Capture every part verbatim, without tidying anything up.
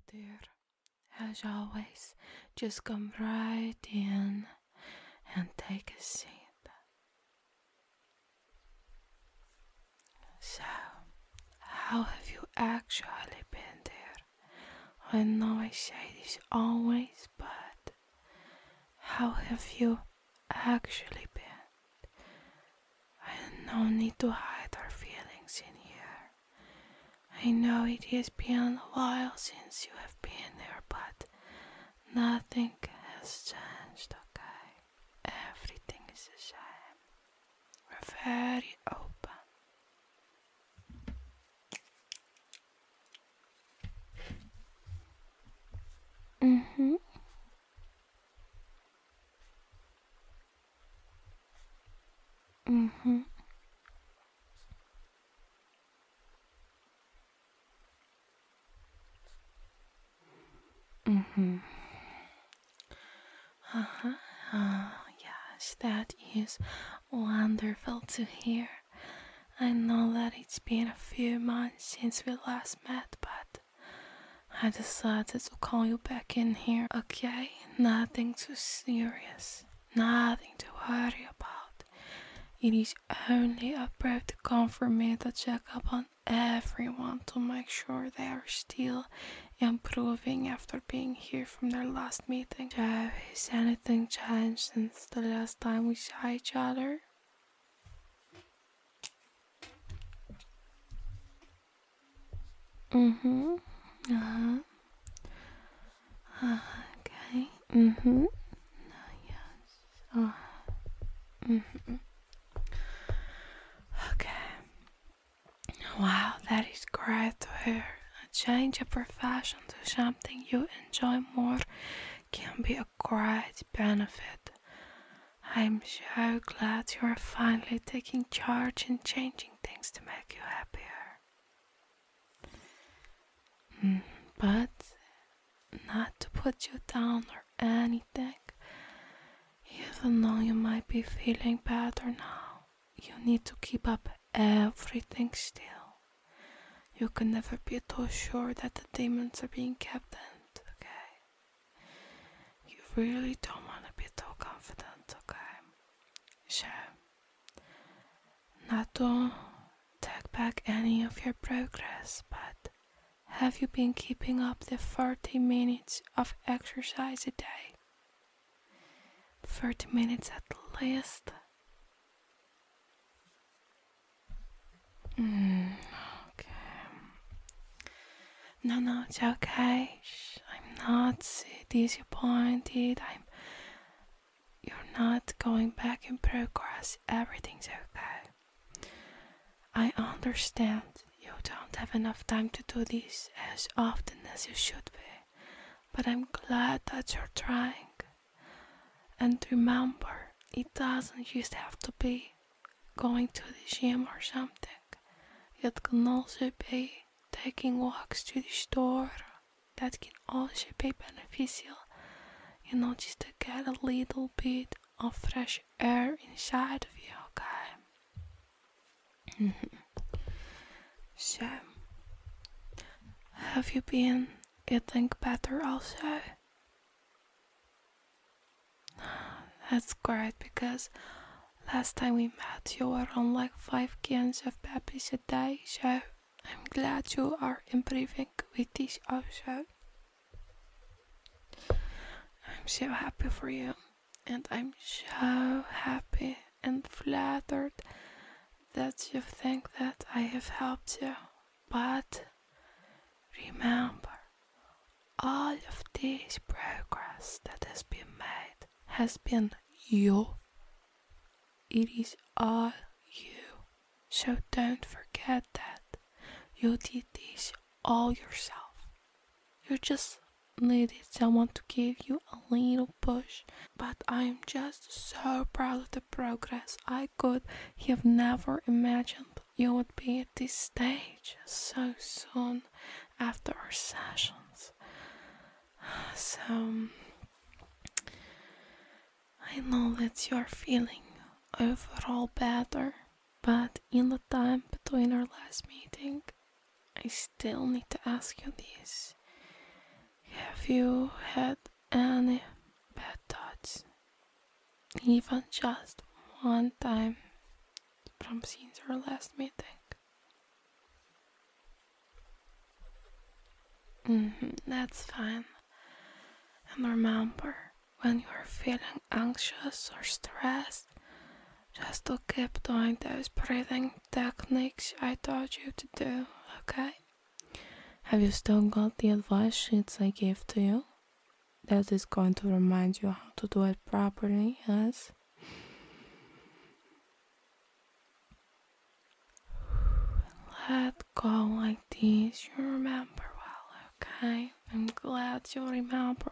dear. As always, just come right in and take a seat. So, how have you actually been, dear? I know I say this always, but how have you actually been? I no need to hide our feelings in here. I know it has been a while since you have been there, but nothing has changed, okay? Everything is the same. We're very open. Mm-hmm. Mm-hmm. Mm-hmm. Uh-huh. Uh, yes, that is wonderful to hear. I know that it's been a few months since we last met, but I decided to call you back in here, okay? Nothing too serious, nothing to worry about. It is only a brief to come for me to check up on everyone to make sure they are still improving after being here from their last meeting. So, has anything changed since the last time we saw each other? Mm-hmm. Uh-huh. Uh, okay. Mm-hmm. Yes. Uh, mm-hmm. Okay. Wow, that is great to hear. A change of profession to something you enjoy more can be a great benefit. I'm so glad you are finally taking charge and changing things to make you happier. Mm, but not to put you down or anything. Even though you might be feeling better now, you need to keep up everything still. You can never be too sure that the demons are being kept in, okay? You really don't want to be too confident, okay? So, not to take back any of your progress, but have you been keeping up the thirty minutes of exercise a day? thirty minutes at least? Mm, okay. No, no, it's okay. Shh, I'm not disappointed. I'm. You're not going back in progress. Everything's okay. I understand you don't have enough time to do this as often as you should be, but I'm glad that you're trying. And remember, it doesn't just have to be going to the gym or something. It can also be taking walks to the store. That can also be beneficial, you know, just to get a little bit of fresh air inside of you, okay? So, have you been eating better also? That's great, because last time we met you were on like five cans of puppies a day, so I'm glad you are improving with this also. I'm so happy for you, and I'm so happy and flattered that you think that I have helped you. But remember, all of this progress that has been made has been you. It is all you. So don't forget that. You did this all yourself. You just needed someone to give you a little push. But I'm just so proud of the progress. I could have never imagined you would be at this stage so soon after our sessions. So, I know that you're feeling overall better, but in the time between our last meeting, I still need to ask you this. Have you had any bad thoughts? Even just one time from since our last meeting? Mm-hmm, that's fine. And remember, when you're feeling anxious or stressed, just to keep doing those breathing techniques I taught you to do, okay? Have you still got the advice sheets I gave to you? That is going to remind you how to do it properly, yes? Let go like this, you remember well, okay? I'm glad you remember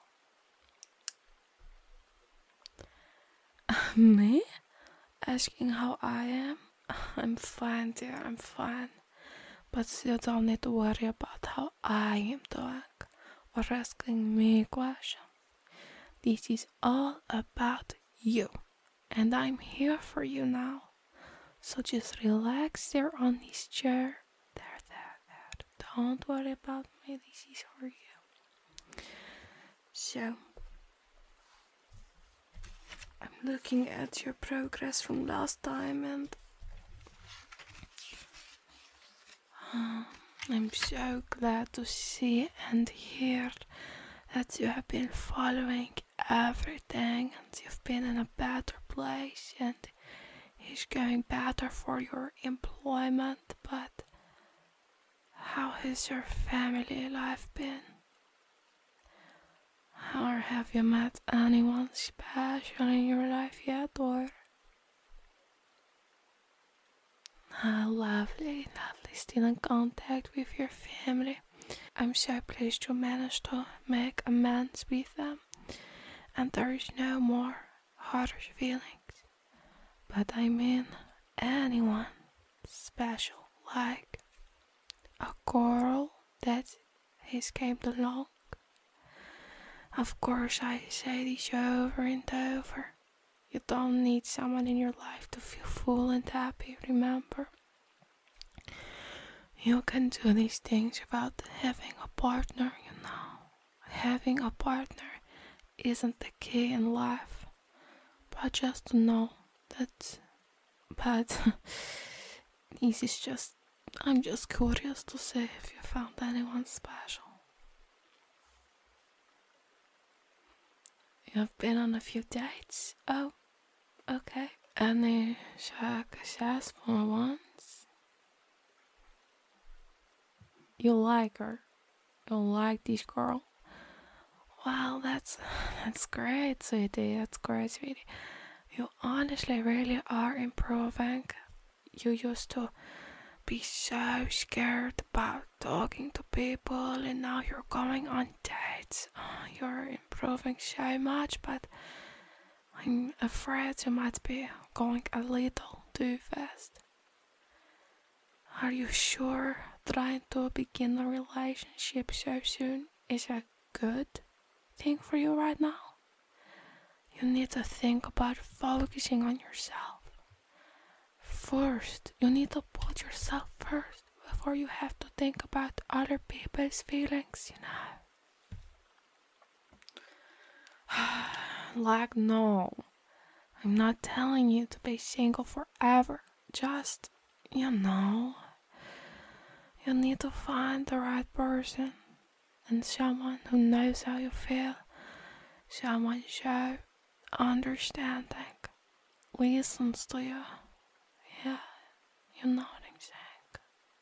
well. Me? Asking how I am? I'm fine, dear, I'm fine. But you don't need to worry about how I am doing or asking me questions. This is all about you, and I'm here for you now. So just relax there on this chair. There, there, there. Don't worry about me, this is for you. So, I'm looking at your progress from last time and I'm so glad to see and hear that you have been following everything and you've been in a better place and it's going better for your employment. But how has your family life been? Or have you met anyone special in your life yet? Or ah, lovely, lovely, still in contact with your family. I'm so pleased you managed to make amends with them and there is no more harsh feelings. But I mean anyone special, like a girl that has came along. Of course I say this over and over. You don't need someone in your life to feel full and happy, remember? You can do these things without having a partner, you know. Having a partner isn't the key in life, but just to know that, but this is just, I'm just curious to see if you found anyone special. You've been on a few dates? Oh, okay. Any successful ones? You like her? You like this girl? Wow, that's that's great, sweetie. That's great, sweetie. You honestly really are improving. You used to be so scared about talking to people and now you're going on dates. Oh, you're improving so much, but I'm afraid you might be going a little too fast. Are you sure trying to begin a relationship so soon is a good thing for you right now? You need to think about focusing on yourself. First, you need to put yourself first before you have to think about other people's feelings, you know. Like, no, I'm not telling you to be single forever. Just, you know, you need to find the right person and someone who knows how you feel, someone so understanding, listens to you. Yeah, you know what I'm saying.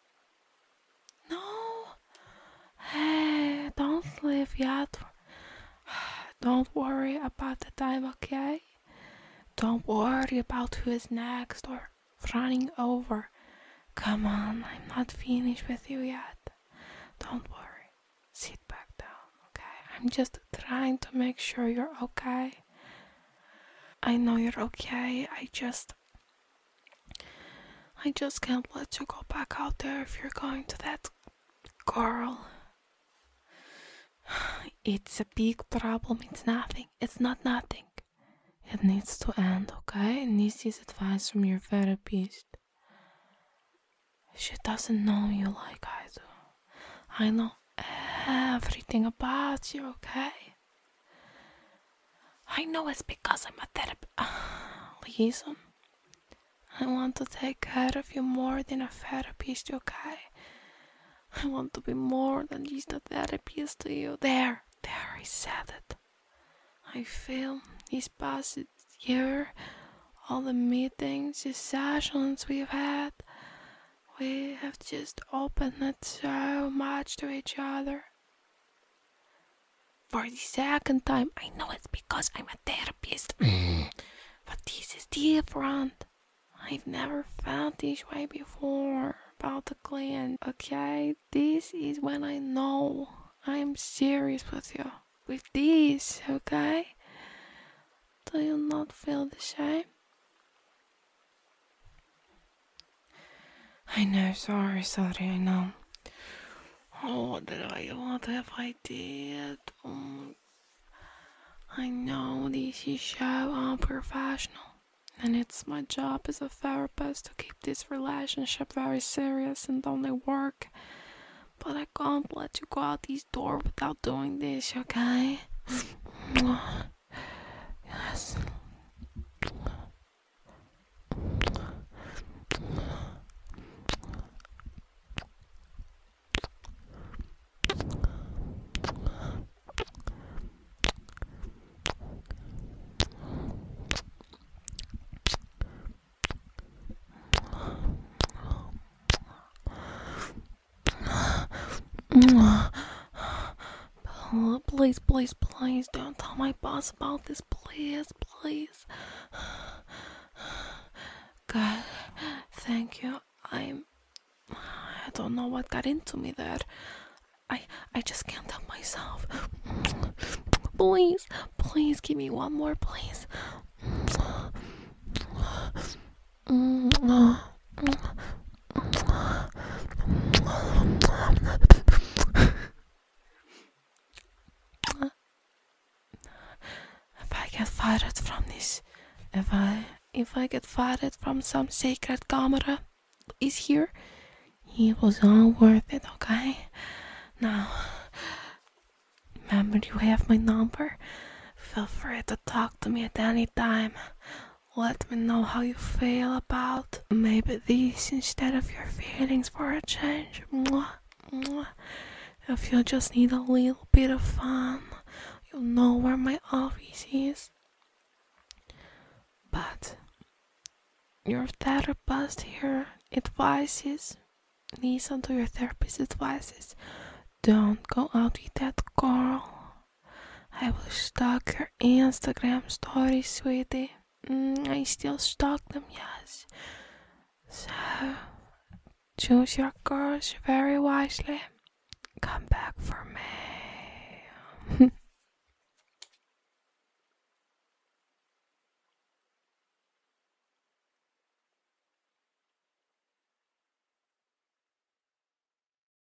No, hey, don't leave yet. Don't worry about the time, okay? Don't worry about who is next or running over. Come on, I'm not finished with you yet. Don't worry. Sit back down, okay? I'm just trying to make sure you're okay. I know you're okay. I just... I just can't let you go back out there if you're going to that girl. It's a big problem. It's nothing. It's not nothing. It needs to end, okay? And this is advice from your therapist. She doesn't know you like I do. I know everything thinking about you, okay? I know it's because I'm a therapist. Listen, I want to take care of you more than a therapist, okay? I want to be more than just a therapist to you. There, there, I said it. I feel this past year, all the meetings, the sessions we've had, we have just opened it so much to each other. For the second time, I know it's because I'm a therapist, but this is different. I've never felt this way before about a client, okay? This is when I know I'm serious with you. With this, okay? Do you not feel the same? I know, sorry, sorry, I know. Oh, what did I, what have I did? Um, I know this is so unprofessional. And it's my job as a therapist to keep this relationship very serious and only work. But I can't let you go out this door without doing this, okay? Yes. Please, please, please don't tell my boss about this, please, please. God, thank you. I'm. I don't know what got into me there. I, I just can't help myself. Please, please give me one more, please. If I get fired from this, if I if I get fired from some sacred camera is here, it was all worth it, okay? Now, remember you have my number. Feel free to talk to me at any time. Let me know how you feel about maybe this instead of your feelings for a change. Mwah, mwah. If you just need a little bit of fun, you know where my office is. But your therapist here advises, listen to your therapist's advices. Don't go out with that girl. I will stalk your Instagram stories, sweetie. Mm, I still stalk them, yes. So, choose your girls very wisely. Come back for me.